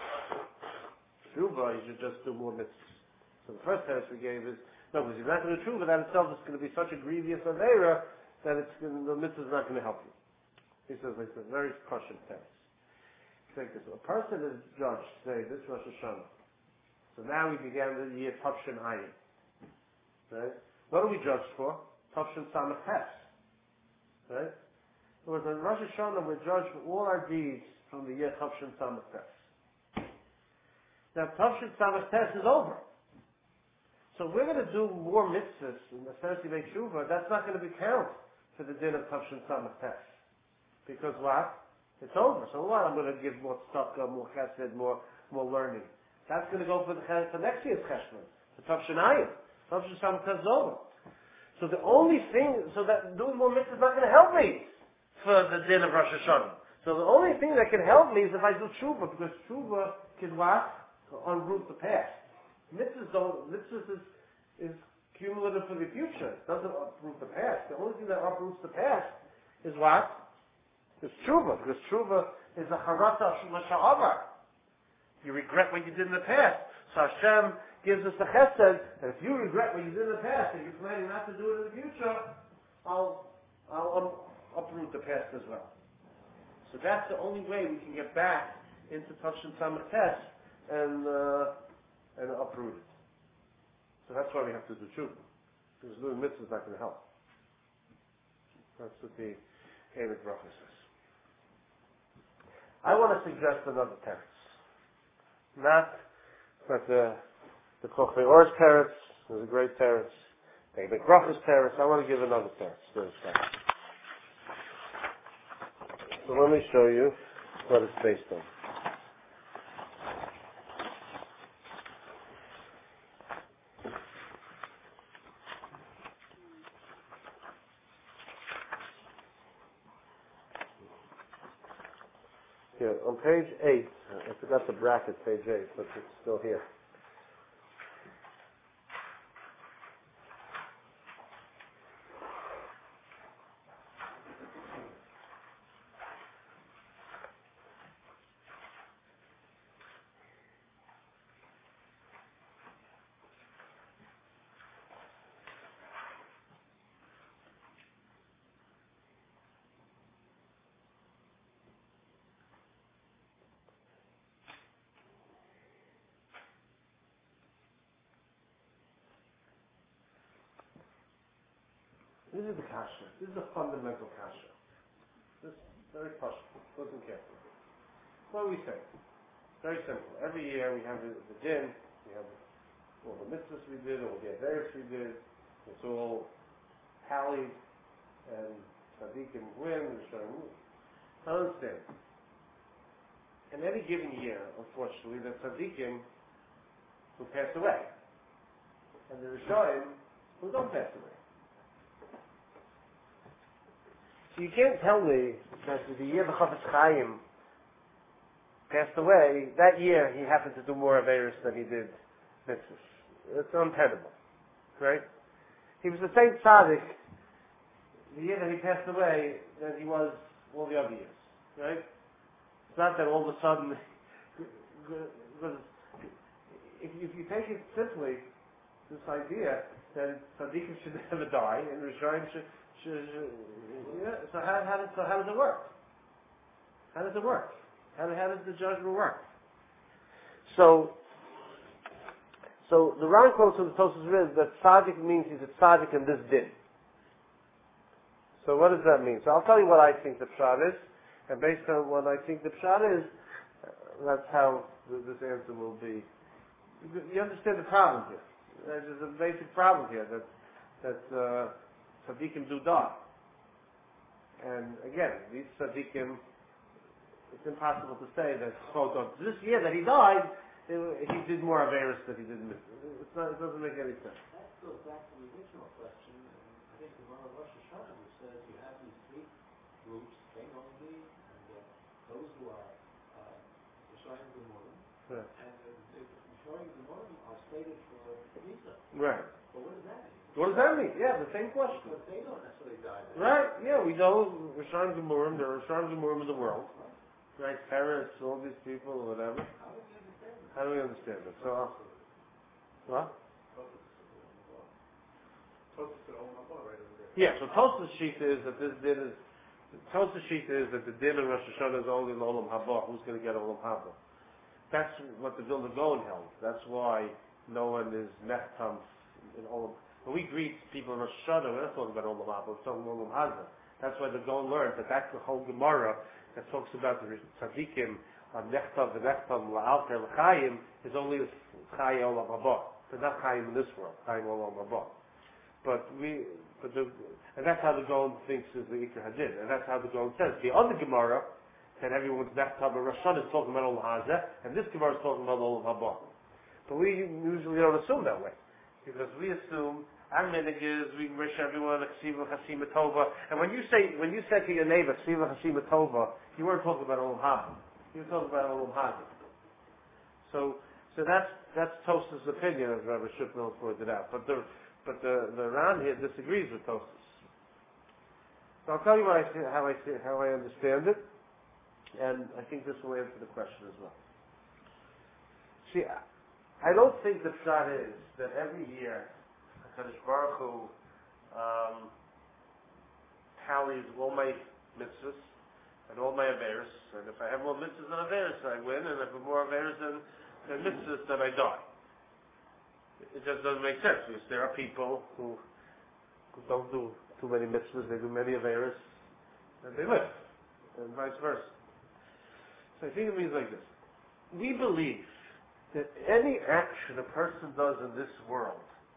Tshuva, he should just do more mitzvahs? So the first test we gave is, no, because he's not going to do Tshuva, that itself is going to be such a grievous avera that it's going, the mitzvah is not going to help you. He says like this, very crushing test. Like this. A person is judged, say, this Rosh Hashanah. So now we began the year Tavshin Ayin. Right? What are we judged for? Tavshin Samach Tes. Right? So with Rosh Hashanah, we're judged for all our deeds from the year Tavshin Samach Tes. Now Tavshin Samach Tes is over. So if we're going to do more mitzvahs in the sense you make Shuvah, that's not going to be count for the din of Tavshin Samach Tes. Because what? It's over. So what? I'm going to give more tzedakah, more chesed, more more learning. That's going to go for the for next year's cheshbon, for Tavshin Ayin. Tavshin Samach Tes is over. So the only thing, so that doing more mitzvahs is not going to help me for the din of Rosh Hashanah. So the only thing that can help me is if I do tshuva, because tshuva can what? Unroot the past. Mitzvahs don't. Mitzvahs is is cumulative for the future. It doesn't uproot the past. The only thing that uproots the past is what? It's tshuva, because tshuva is a harata l'sha'avar. You regret what you did in the past. So Hashem gives us the chesed, and if you regret what you did in the past and you're planning not to do it in the future, I'll, I'll um, uproot the past as well. So that's the only way we can get back into Tavshin Samach Tes and, uh, and uproot it. So that's why we have to do tshuva. Because doing mitzvah is not going to help. That's what the Eirik Bracha says. I want to suggest another teretz. Not, not the, the Kochvei Or's teretz, is a great teretz. The Eirik Bracha's teretz. I want to give another teretz. So let me show you what it's based on. Here, on page eight, I forgot the bracket, page eight, but it's still here. This is the kasha. This is a fundamental kasha. This is very possible. Listen carefully. What do we say? Very simple. Every year we have the, the din, we have all the mitzvahs we did, all the averos we did. It's all tallied, and tzaddikim win, and shayim. I understand. In any given year, unfortunately, the tzaddikim who pass away, and the rishayim who don't pass away. So you can't tell me that the year the Chafetz Chaim passed away, that year he happened to do more averos than he did mitzvahs. It's untenable, right? He was the same tzaddik the year that he passed away than he was all the other years, right? It's not that all of a sudden, because if, if you take it simply, this idea that tzaddikim should never die and rishayim should, should, should yeah, so how, how, does, so how does it work? How does it work? How, how does the judgment work? So, so the Ran quotes from the Tosfos is that tzaddik means he's a tzaddik in this din. So what does that mean? So I'll tell you what I think the pshat is, and based on what I think the pshat is, uh, that's how th- this answer will be. You, you understand the problem here. There's a basic problem here that that uh, tzaddikim do die. And again, these tzaddikim, it's impossible to say that, quote, this year that he died, it, he did more averos than he did mitzvahs. It's not, it doesn't make any sense. That goes back to the original question, and I think the one of Rosh Hashanah who says you have these three groups, Cain only, and uh, those who are Rishayim uh, Gemurim, Right. and the Rishayim Gemurim are slated for Misa. Right. But what does that mean? What does that mean? Yeah, the same question. Because they don't necessarily die there. Right, yeah, we know Rishayim Gemurim, there are Rishayim Gemurim in the world. Right, Paris, all these people, or whatever. How do we understand that? How do we understand it? So, uh, what? Tosfos said Olam Haba right over there. Yeah, so Tosfos sheet is that this din is, Tosfos sheet is that the din of Rosh Hashanah is only in Olam Haba. Who's going to get Olam Haba? That's what the Vilna Gaon held. That's why no one is mechtam in Olam. When we greet people in Rosh Hashanah, we're not talking about Olam Haba, we're talking about Olam Haza. That's why the Gaon learned that that's the whole Gemara that talks about the tzaddikim on nechtav and nechtav la'alter l'chayim is only the chayim Olam Haba. They're not chayim in this world, chayim Olam Haba. But we, but the, and that's how the Gaon thinks is the Iker Hadin, and that's how the Gaon says. The other Gemara that everyone's nechtav and Rosh Hashanah is talking about Olam Haza, and this Gemara is talking about Olam Haba. But we usually don't assume that way. Because we assume our minhag is we wish everyone a ksiva chasima tova. And when you say when you say to your neighbor ksiva chasima tova, you weren't talking about olam haba. You were talking about olam haba. So so that's that's Tosfos' opinion, as Rabbi Shupnel pointed out. But the but the the Ran here disagrees with Tosfos. So I'll tell you what I see, how I see, how I understand it, and I think this will answer the question as well. See, I don't think the shot is that every year HaKadosh Baruch Hu um, tallies all my mitzvahs and all my averos, and if I have more mitzvahs than averos, I win, and if I have more averos than, than mitzvahs, then I die. It just doesn't make sense, because there are people who, who don't do too many mitzvahs, they do many averos, and they live, and vice versa. So I think it means like this. We believe that any action a person does in this world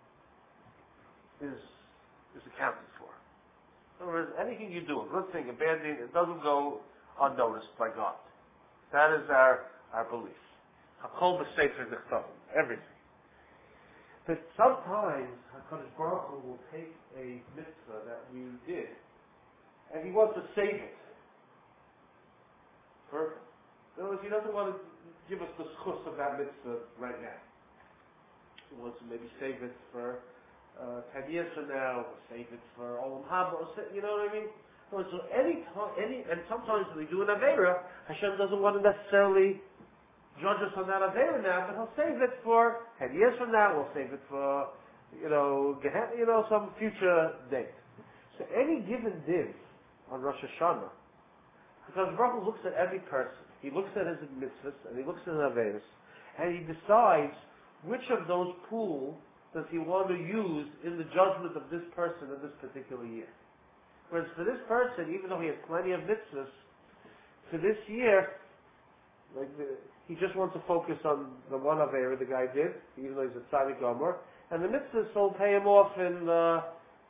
is is accounted for. In other words, anything you do, a good thing, a bad thing, it doesn't go unnoticed by God. That is our our belief. Hakol b'sefer dichtav, everything. But sometimes HaKadosh Baruch Hu will take a mitzvah that we did, and He wants to save it. For, in other words, He doesn't want to give us the schus of that mitzvah right now. He wants to maybe save it for uh, ten years from now, or save it for Olam Haba, or sa- you know what I mean? So any time, any, and sometimes when we do an Aveira, Hashem doesn't want to necessarily judge us on that Aveira now, but He'll save it for ten years from now, we'll save it for, you know, Gehenna, you know, some future date. So any given div on Rosh Hashanah, because Baruch Hu looks at every person, He looks at his mitzvahs, and He looks at his Averis, and He decides which of those pool does He want to use in the judgment of this person in this particular year. Whereas for this person, even though he has plenty of mitzvahs, for this year, like the, he just wants to focus on the one Aveira the guy did, even though he's a tzaddik gomer, and the mitzvahs will pay him off in uh,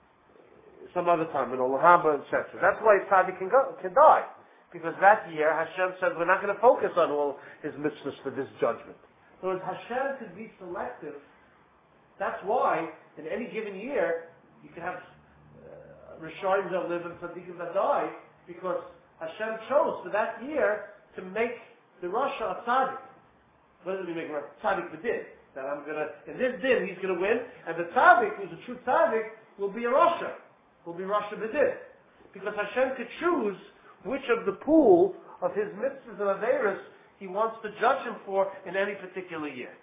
some other time, in Olam Haba, et cetera. That's why tzaddik can, go, can die. Because that year, Hashem said, we're not going to focus on all his mitzvahs for this judgment. So as Hashem could be selective, that's why, in any given year, you can have Rishonim that live and Tzaddikim that die, because Hashem chose for that year to make the Rasha a Tzaddik. What does it mean, make a Tzaddik B'din? That I'm going to, in this din, he's going to win, and the Tzaddik, who's a true Tzaddik, will be a Rasha. Will be Rasha B'din. Because Hashem could choose which of the pool of his mitzvahs and averos he wants to judge him for in any particular year.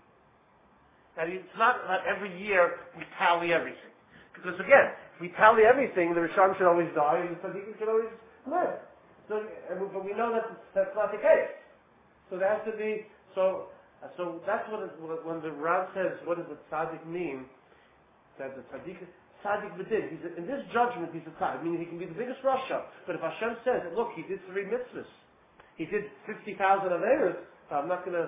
And it's not that every year we tally everything. Because again, if we tally everything, the Rishon should always die and the Tzaddikim should always live. So, and, but we know that that's not the case. So there has to be, so so that's what it, when the Rav says, what does the Tzaddik mean? That the Tzaddik Tzaddik B'din. He's a, in this judgment, he's a tzaddik. Meaning he can be the biggest Rasha. But if Hashem says, look, he did three mitzvahs, he did fifty thousand averos, I'm not going to.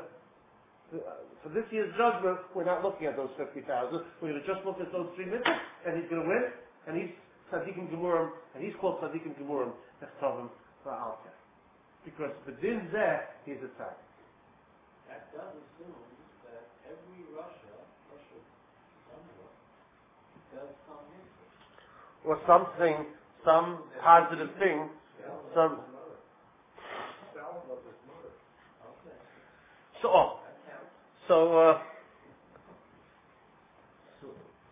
For this year's judgment, we're not looking at those fifty thousand. We're going to just look at those three mitzvahs, and he's going to win. And he's tzaddikim gemurim, and he's called tzaddikim gemurim. Nechtovim va'alkeh. Because B'din zeh, he's a tzaddik. That does assume that every Rasha, Rasha, somewhat, does some mitzvah. Or something, some positive thing, some. So, oh, so, uh, so,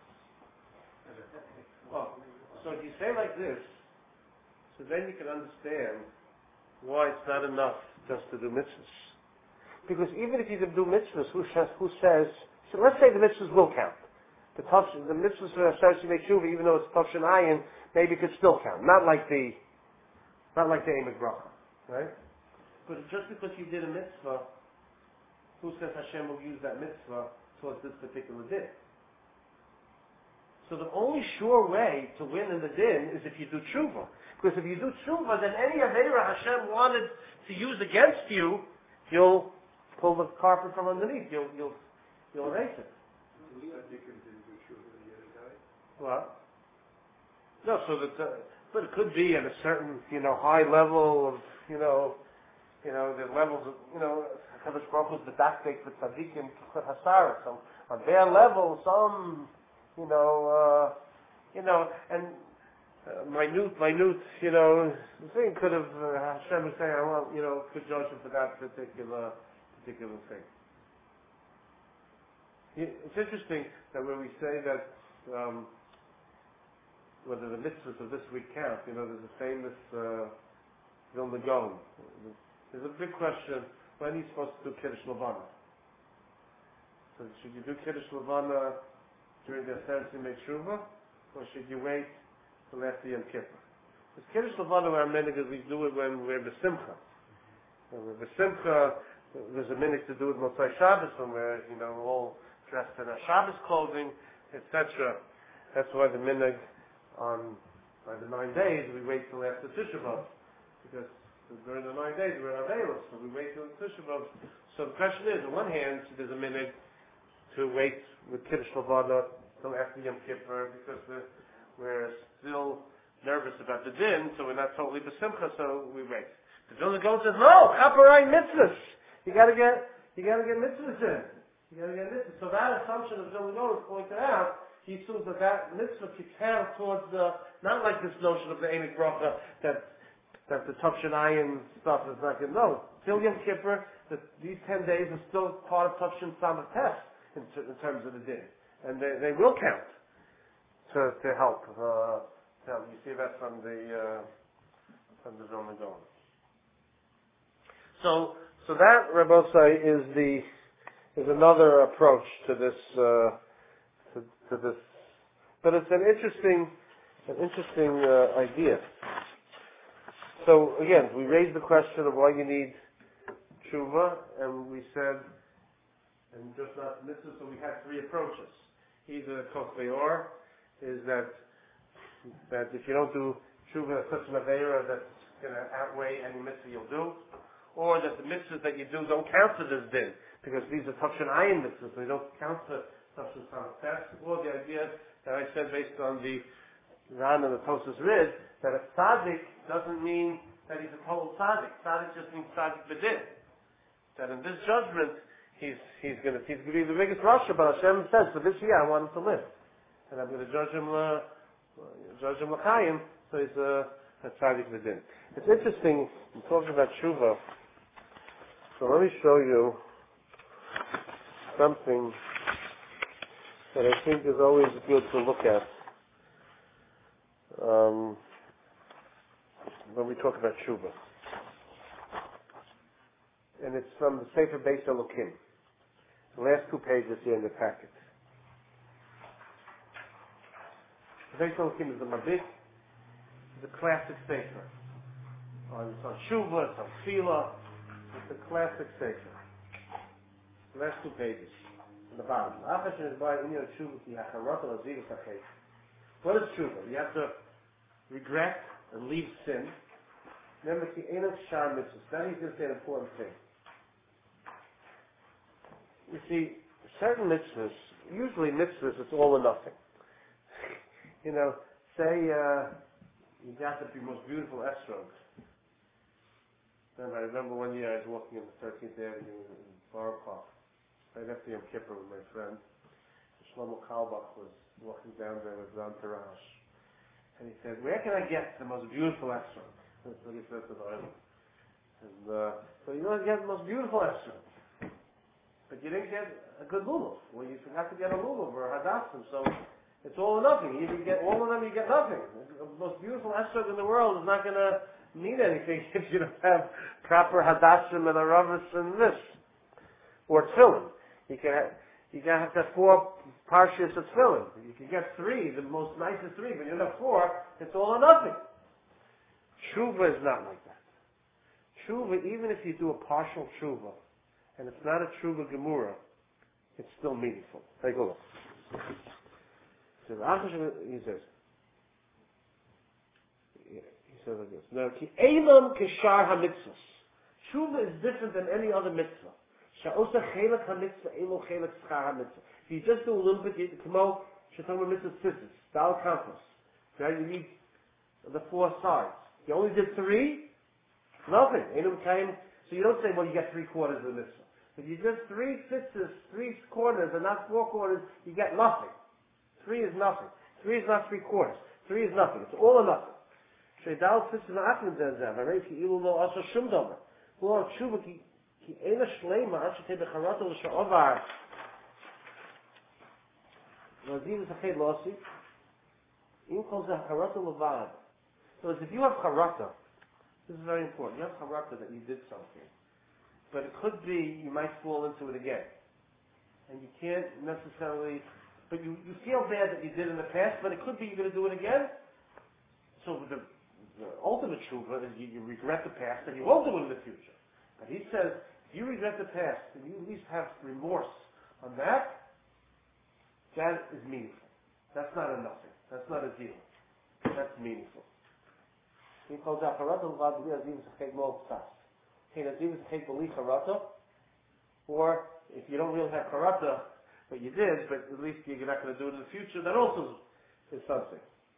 oh, so if you say like this, so then you can understand why it's not enough just to do mitzvahs. Because even if you can do mitzvahs, who says, who says, so let's say the mitzvahs will count. The tough, the mitzvahs for Hashem to make tshuva, even though it's tough ayin, maybe could still count. Not like the, not like the Emek Bracha, right? But just because you did a mitzvah, who says Hashem will use that mitzvah towards this particular din? So the only sure way to win in the din is if you do tshuva. Because if you do tshuva, then any aveira Hashem wanted to use against you, you'll pull the carpet from underneath. You'll you'll you'll erase it. What? No, so that, uh, but it could be at a certain, you know, high level of, you know, you know, the levels of, you know, Hakadosh Baruch Hu's bedaktik for tzaddikim hasara. So on their level, some, you know, uh, you know, and uh, minute, minute, you know, thing could have uh, Hashem is saying, I want, you know, could judge him for that particular particular thing. It's interesting that when we say that. Um, whether the mitzvahs of this week count. You know, there's a famous uh, Vilna Gaon. There's a big question, when he's supposed to do Kiddush Levana. So should you do Kiddush Levana during the Aseret Yimei Tshuva, or should you wait till after Yom Kippur? Because Kiddush Levana, our minhag is we do it when we're b'simcha. When we're b'simcha, there's a minhag to do it Motzai Shabbos, when we're, you know, all dressed in our Shabbos clothing, et cetera. That's why the minhag on by the nine days we wait till after Tisha B'Av, because during the nine days we're in Avelos, so we wait till Tisha B'Av. So the question is, on one hand, there's a minhag to wait with Kiddush Levana till after Yom Kippur, because we're, we're still nervous about the din, so we're not totally b'simcha, so we wait. The Vilna Gaon says, no, chaparai mitzvahs. You gotta get, you gotta get mitzvahs in. You gotta get mitzvahs. So that assumption of Vilna Gaon is pointed out. He assumes that that mitzvah kitzher towards the, not like this notion of the Emek Bracha, that, that the Tavshin Ayin stuff is not good. No, till Yom Kippur, that these ten days are still part of Tavshin Samach Tes in, in terms of the din. And they, they will count to, to help. Uh, to help. You see that from the, uh, from the Vilna Gaon. So, so that, Rabbosai, is the, is another approach to this, uh, To, to this, but it's an interesting, an interesting uh, idea. So again, we raised the question of why you need tshuva, and we said, and just not mitzvah. So we had three approaches. Either kofeor is that that if you don't do tshuva, such an avera that's going to outweigh any mitzvah you'll do, or that the mitzvahs that you do don't count to this din because these are tavshin ayin mitzvahs, so they don't count to Tavshin Samach Tes, or the idea that I said based on the Ran and the Tosas Rid, that a tzaddik doesn't mean that he's a total tzaddik. Tzaddik just means tzaddik b'din. That in this judgment, he's he's going to he's going to be the biggest Rasha, but Hashem says, for this year I want him to live, and I'm going to judge him uh, judge him l'chaim, so he's a, a tzaddik b'din. It's interesting. I'm talking about tshuva, so let me show you something that I think is always good to look at um, when we talk about tshuva. And it's from the Sefer Beis Elokim. The last two pages here in the packet. The Beis Elokim is the Mabit. It's a classic Sefer. On, it's on tshuva, it's on tefillah. It's a classic Sefer. The last two pages. On the bottom. What is tshuva? You have to regret and leave sin. Remember, ki enok shar mitzvahs. That is going to say an important thing. You see, certain mitzvahs, usually mitzvahs, it's all or nothing. You know, say uh, you got the most beautiful esrog. Then I remember one year I was walking in the thirteenth Avenue in Borough Park. Right after Yom Kippur with my friend, Shlomo Kalbach was walking down there with his entourage. And he said, where can I get the most beautiful esrog? That's what he said to the island. And uh, so you don't get the most beautiful esrog. But you didn't get a good lulav. Well, you have to get a lulav or a hadassim. So it's all or nothing. You either get all of them, you get nothing. The most beautiful esrog in the world is not going to mean anything if you don't have proper hadassim and aravas and this. Or tefillin. You can have, you can have to have four parshas of tefillin. You can get three, the most nicest three, but you don't have four, it's all or nothing. Tshuva is not like that. Tshuva, even if you do a partial tshuva, and it's not a tshuva gemura, it's still meaningful. Take a look. He says, he says, he says like this. Now, ki elam kishar ha-mitzvahs. Tshuva is different than any other mitzvah. If you just do a little bit, you come out, Shatama mitzvah scissors, style compass. Right? You need the four sides. You only did three, nothing. So you don't say, well, you get three quarters of the mitzvah. If you did three scissors, three quarters, and not four quarters, you get nothing. Three is nothing. Three is not three quarters. Three is nothing. It's all or nothing. Shadal scissors are acting denzav. I read ki ilu lo also shum domer. Well, tshuva ki כי אין השלמה עד שתהיה בחרטה לשעובר ועזיב את החד לא עשית אם כל זה החרטה לבד. So if you have charata, this is very important, you have charata that you did something, but it could be you might fall into it again, and you can't necessarily, but you, you feel bad that you did in the past, but it could be you're going to do it again. So the, the ultimate tshuva is you, you regret the past and you won't do it in the future. But he says, if you regret the past and you at least have remorse on that, that is meaningful. That's not a nothing. That's not a deal. That's meaningful. He calls out harata l'vad b'li azivus hecheg mo psas. Hey, azivus hecheg b'li harata. Or if you don't really have harata, but you did, but at least you're not going to do it in the future, that also is something.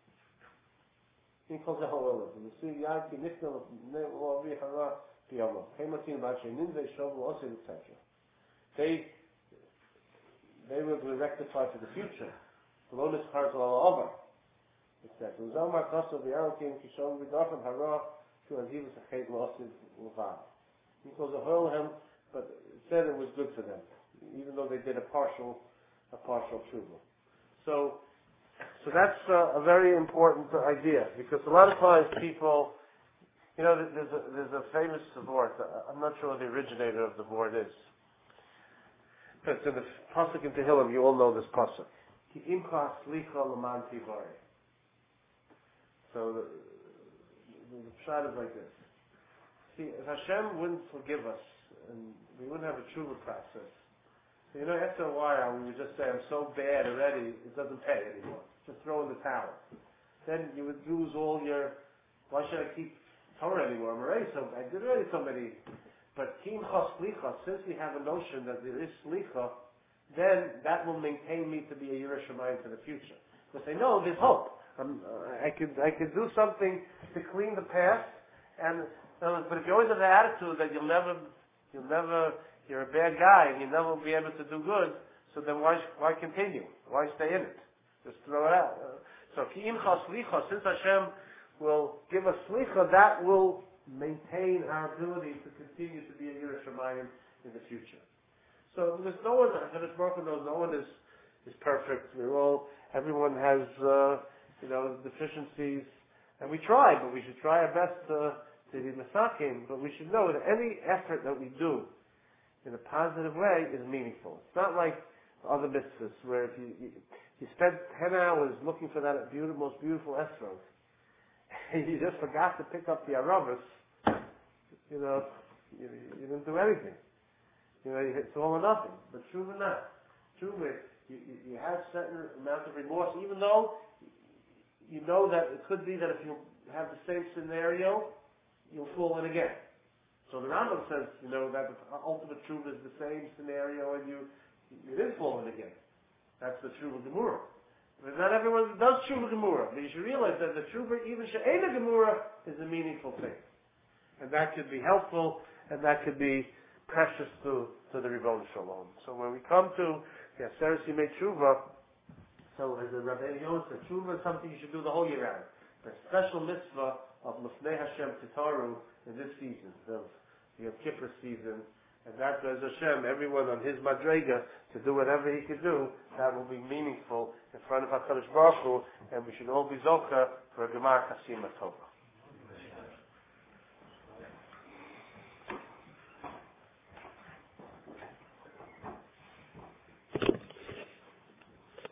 He calls out harata. And the see yad ki nifnel lo avi hara piyamo. Hey matin b'ashay ninvei shov lo osid et cetera. They they will be rectified for the future. Lo nischar to all over. It says, "Uzamar kaso v'yarokim kishon v'dafim hara to azivus hecheg lo osid l'vad." He calls a him, but it said it was good for them, even though they did a partial, a partial tshuva. So, so that's uh, a very important idea, because a lot of times people, you know, there's a, there's a famous word. I'm not sure who the originator of the word is. But in the pasuk in Tehillim, you all know this pasuk. Ki imcha slicha l'man tivari. So the, the, the pshat is like this. See, if Hashem wouldn't forgive us, and we wouldn't have a tshuva process, so, you know, after a while we would just say, I'm so bad already, it doesn't pay anymore. Just throw in the towel. Then you would lose all your, why should I keep Torah anymore? I'm already so, I did already so many. But kimcha slicha, since we have a notion that there is slicha, then that will maintain me to be a Yiras Shamayim for the future. Because I know there's hope. I'm, uh, I could I could do something to clean the past, and uh, but if you always have the attitude that you'll never you'll never you're a bad guy and you'll never be able to do good, so then why why continue? Why stay in it? Just throw it out. Uh, so ki'imcha slicha, since Hashem will give us slicha, that will maintain our ability to continue to be a Yiras Shamayim in the future. So there's no one, Hakadosh Baruch Hu knows no one is is perfect. We're all everyone has. Uh, You know, deficiencies, and we try, but we should try our best to, to be masakim, but we should know that any effort that we do in a positive way is meaningful. It's not like other mitzvahs, where if you, you, you spend ten hours looking for that beautiful, most beautiful esrog, and you just forgot to pick up the aravas, you know, you, you didn't do anything. You know, it's all or nothing. But tshuva not. Tshuva, you, you, you have certain amount of remorse, even though you know that it could be that if you have the same scenario, you'll fall in again. So the Rambam says, you know, that the ultimate truth is the same scenario and you you didn't fall in again. That's the Tshuva Gemura. But not everyone does Tshuva Gemura. But you should realize that the Tshuva, even She'ena Gemura, is a meaningful thing. And that could be helpful, and that could be precious to, to the Ribbono Shel Olam. So when we come to the Aseret Yimei Tshuva, so as the Rabbi Yonah said, tshuva is something you should do the whole year round. The special mitzvah of Lefnei Hashem Titaru in this season, of the Yom Kippur season, and that does Hashem, everyone on his madrega, to do whatever he can do, that will be meaningful in front of HaKadosh Baruch Hu, and we should all be zocha for a Gemar Chasima Tova.